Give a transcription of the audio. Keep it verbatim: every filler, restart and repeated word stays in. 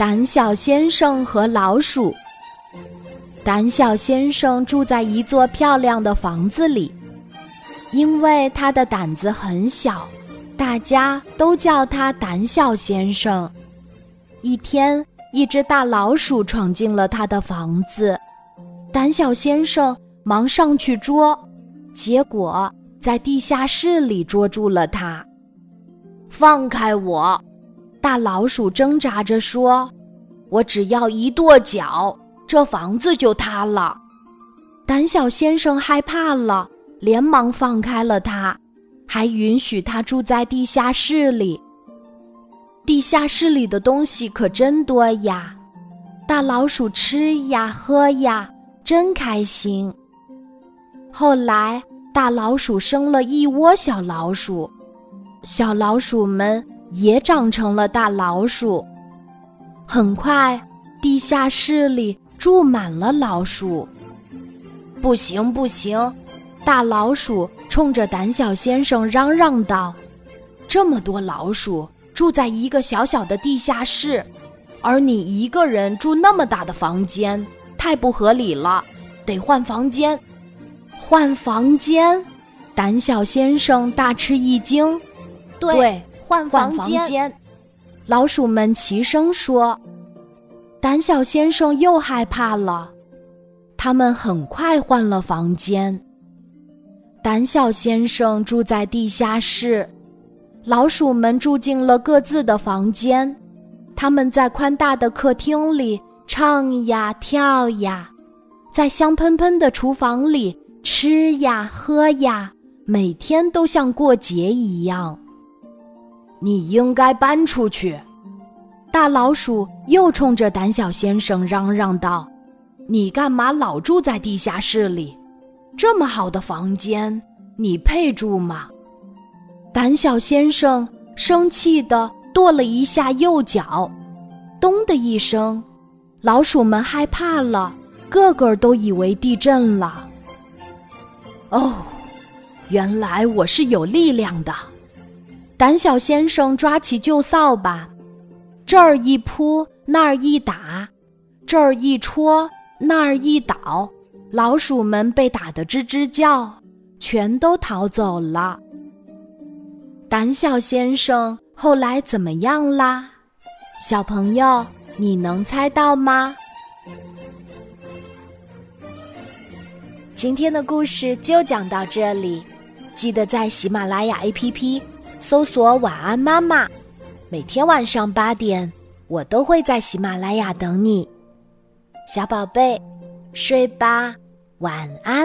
胆小先生和老鼠。胆小先生住在一座漂亮的房子里，因为他的胆子很小，大家都叫他胆小先生。一天，一只大老鼠闯进了他的房子，胆小先生忙上去捉，结果在地下室里捉住了他。放开我！大老鼠挣扎着说，我只要一跺脚，这房子就塌了。胆小先生害怕了，连忙放开了他，还允许他住在地下室里。地下室里的东西可真多呀，大老鼠吃呀喝呀，真开心。后来大老鼠生了一窝小老鼠，小老鼠们也长成了大老鼠。很快地下室里住满了老鼠。不行不行，大老鼠冲着胆小先生嚷嚷道，这么多老鼠住在一个小小的地下室，而你一个人住那么大的房间，太不合理了，得换房间。换房间？胆小先生大吃一惊。对，换房间。房间老鼠们齐声说。胆小先生又害怕了，他们很快换了房间。胆小先生住在地下室，老鼠们住进了各自的房间，他们在宽大的客厅里唱呀跳呀，在香喷喷的厨房里吃呀喝呀，每天都像过节一样。你应该搬出去！大老鼠又冲着胆小先生嚷嚷道，你干嘛老住在地下室里？这么好的房间，你配住吗？胆小先生生气地跺了一下右脚，咚的一声，老鼠们害怕了，个个都以为地震了。哦，原来我是有力量的。胆小先生抓起旧扫把，这儿一扑，那儿一打，这儿一戳，那儿一倒，老鼠们被打得吱吱叫，全都逃走了。胆小先生后来怎么样啦？小朋友，你能猜到吗？今天的故事就讲到这里，记得在喜马拉雅 A P P 搜索晚安妈妈，每天晚上八点，我都会在喜马拉雅等你。小宝贝，睡吧，晚安。